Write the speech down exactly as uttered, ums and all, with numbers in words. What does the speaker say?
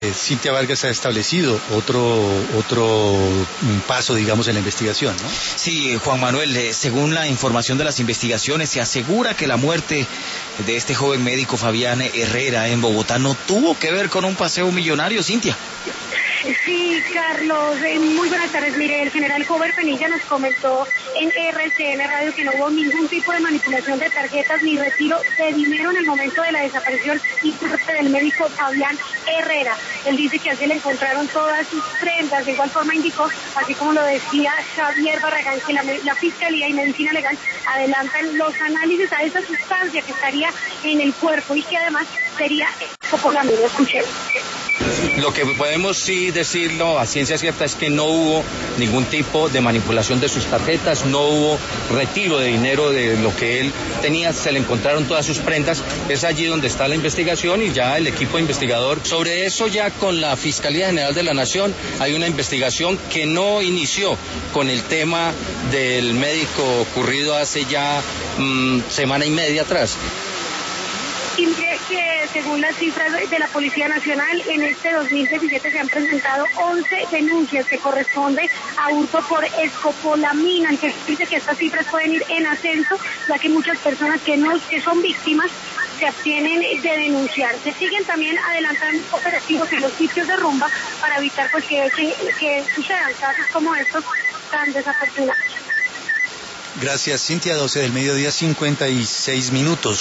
que Cintia Vargas ha establecido otro, otro paso, digamos, en la investigación, ¿no? Sí, Juan Manuel, eh, según la información de las investigaciones, se asegura que la muerte de este joven médico Fabián Herrera en Bogotá no tuvo que ver con un paseo millonario, Cintia. Sí, Carlos, eh, muy buenas tardes. Mire, el general Jover Penilla nos comentó en R C N Radio que no hubo ningún tipo de manipulación de tarjetas ni retiro de dinero en el momento de la desaparición y muerte del médico Fabián Herrera. Él dice que así le encontraron todas sus prendas. De igual forma indicó, así como lo decía Javier Barragán, que la, la Fiscalía y Medicina Legal adelantan los análisis a esa sustancia que estaría en el cuerpo y que además sería escopolamina. Escuchemos. Lo que podemos sí decirlo a ciencia cierta es que no hubo ningún tipo de manipulación de sus tarjetas, no hubo retiro de dinero de lo que él tenía, se le encontraron todas sus prendas, es allí donde está la investigación y ya el equipo investigador. Sobre eso ya con la Fiscalía General de la Nación hay una investigación que no inició con el tema del médico ocurrido hace ya mmm, semana y media atrás. Y mire que según las cifras de la Policía Nacional, en este dos mil diecisiete se han presentado once denuncias que corresponden a hurto por escopolamina, que dice que estas cifras pueden ir en ascenso, ya que muchas personas que no que son víctimas se abstienen de denunciar. Se siguen también adelantando operativos en los sitios de rumba para evitar pues que, que, que sucedan casos como estos tan desafortunados. Gracias, Cintia. doce del mediodía, cincuenta y seis minutos.